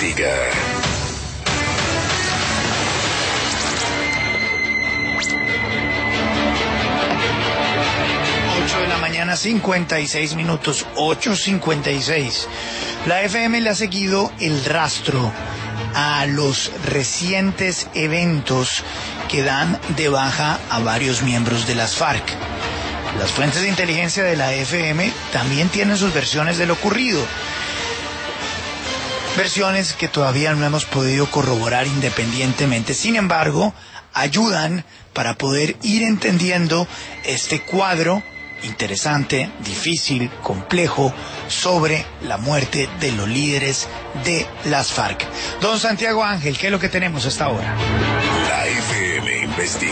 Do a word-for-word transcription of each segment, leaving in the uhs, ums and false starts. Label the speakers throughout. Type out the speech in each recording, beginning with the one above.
Speaker 1: investiga.
Speaker 2: ocho de la mañana, cincuenta y seis minutos, ocho cincuenta y seis. La F M le ha seguido el rastro a los recientes eventos que dan de baja a varios miembros de las FARC. Las fuentes de inteligencia de la F M también tienen sus versiones de lo ocurrido. Versiones que todavía no hemos podido corroborar independientemente. Sin embargo, ayudan para poder ir entendiendo este cuadro interesante, difícil, complejo, sobre la muerte de los líderes de las FARC. Don Santiago Ángel, ¿qué es lo que tenemos hasta ahora?
Speaker 1: La F M investiga.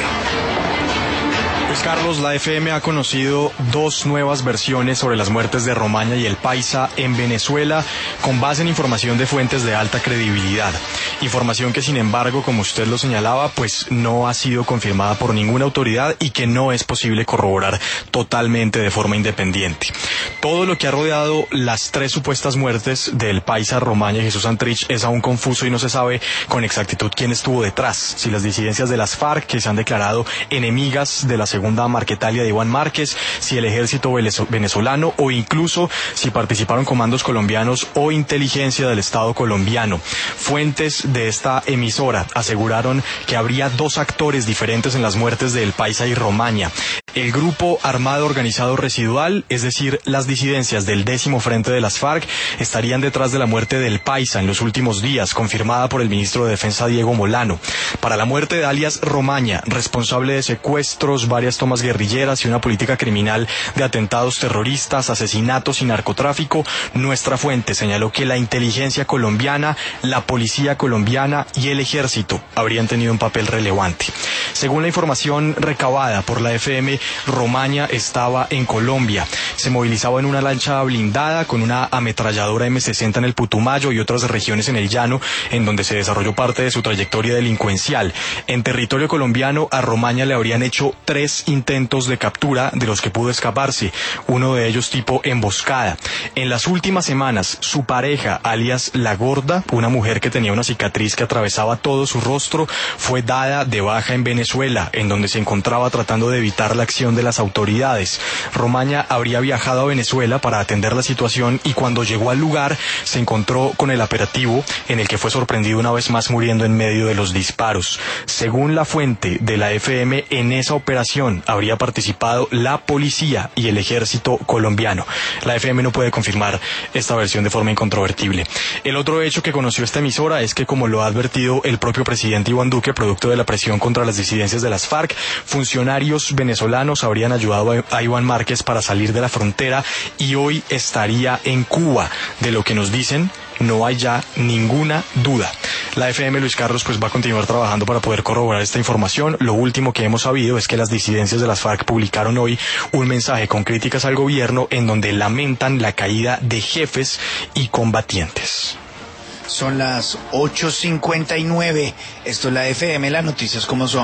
Speaker 3: Pues Carlos, la F M ha conocido dos nuevas versiones sobre las muertes de Romaña y el Paisa en Venezuela, con base en información de fuentes de alta credibilidad. Información que, sin embargo, como usted lo señalaba, pues no ha sido confirmada por ninguna autoridad y que no es posible corroborar totalmente de forma independiente. Todo lo que ha rodeado las tres supuestas muertes del Paisa, Romaña y Jesús Santrich es aún confuso y no se sabe con exactitud quién estuvo detrás. Si las disidencias de las FARC, que se han declarado enemigas de la segunda Marquetalia de Iván Márquez, si el ejército venezolano o incluso si participaron comandos colombianos o inteligencia del Estado colombiano. Fuentes de esta emisora aseguraron que habría dos actores diferentes en las muertes de El Paisa y Romaña. El grupo armado organizado residual, es decir, las disidencias del décimo frente de las FARC, estarían detrás de la muerte del Paisa en los últimos días, confirmada por el ministro de Defensa Diego Molano. Para la muerte de alias Romaña, responsable de secuestros, varias tomas guerrilleras y una política criminal de atentados terroristas, asesinatos y narcotráfico, nuestra fuente señaló que la inteligencia colombiana, la policía colombiana y el ejército habrían tenido un papel relevante. Según la información recabada por la F M, Romaña estaba en Colombia. Se movilizaba en una lancha blindada con una ametralladora eme sesenta en el Putumayo y otras regiones en el llano, en donde se desarrolló parte de su trayectoria delincuencial. En territorio colombiano, a Romaña le habrían hecho tres intentos de captura, de los que pudo escaparse, uno de ellos tipo emboscada. En las últimas semanas, su pareja, alias La Gorda, una mujer que tenía una cicatriz que atravesaba todo su rostro, fue dada de baja en Venezuela, en donde se encontraba tratando de evitar la acción de las autoridades. Romaña habría viajado a Venezuela para atender la situación y cuando llegó al lugar se encontró con el operativo en el que fue sorprendido una vez más muriendo en medio de los disparos. Según la fuente de la F M, en esa operación habría participado la policía y el ejército colombiano. La F M no puede confirmar esta versión de forma incontrovertible. El otro hecho que conoció esta emisora es que, como lo ha advertido el propio presidente Iván Duque, producto de la presión contra las disidencias de las FARC, funcionarios venezolanos habrían ayudado a Iván Márquez para salir de la frontera y hoy estaría en Cuba. De lo que nos dicen, no hay ya ninguna duda. La F M, Luis Carlos, pues va a continuar trabajando para poder corroborar esta información. Lo último que hemos sabido es que las disidencias de las FARC publicaron hoy un mensaje con críticas al gobierno en donde lamentan la caída de jefes y combatientes.
Speaker 2: Son las ocho cincuenta y nueve. Esto es la F M, las noticias como son.